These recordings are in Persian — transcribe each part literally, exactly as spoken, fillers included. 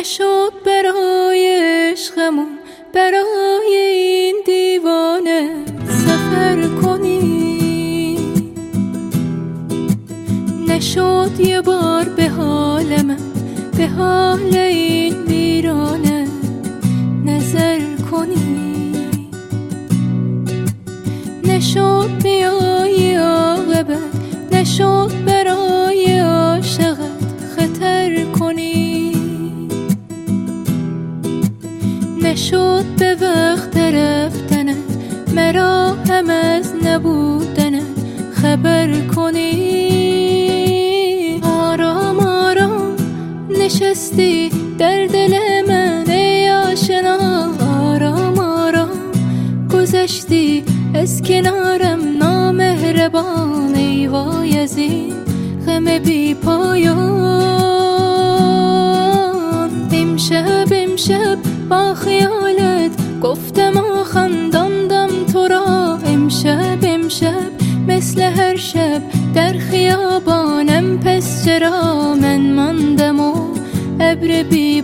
نشد برای عشقمون برای این دیوانه سفر کنی، نشد یه بار به حال من به حال این ویرانه نظر کنی، نشد بیایی عاقبت نشد برای عاشقت خطر کنی، نشد به وقت رفتنت مرا هم از نبودنت خبر کنی. آرام آرام نشستی در دل من ای آشنا، آرام آرام گذشتی از کنارم نامهربان، ای وای از این غم بی پایان. امشب امشب با خیالت گفتم و خنداندم تو را، امشب امشب مثل هر شب در خیابانم، پس چرا من ماندم و ابر بی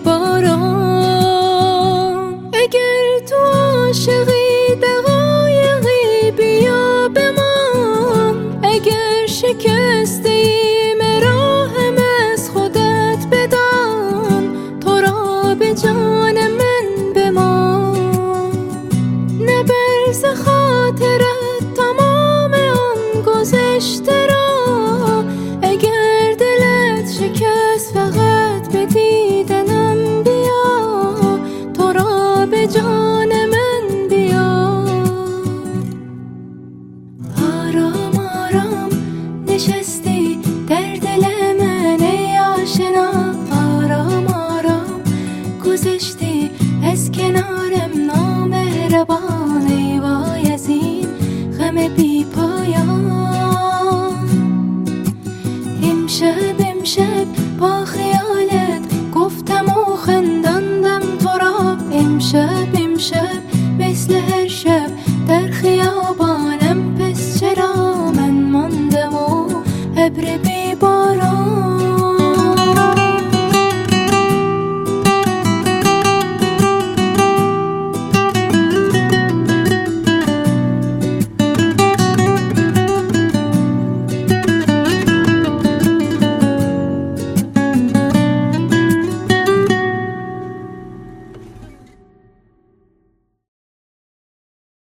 باران. اگر تو عاشقی دقایقی بیا بمان، اگر شکستی مرا هم از خودت بدان، تو را به جان من بمان. نبرز خاطرت تمام آن گذشته را، اگر دلت شکست فقط به دیدنم بیا، تو را به جان من بیا. آرام آرام نشستی در دل من ای آشنا، آرام آرام گذشتی از کنارم نامهربان، ای وای از این غم بی پایان. امشب امشب با خیالت گفتم و خنداندم تو را، امشب امشب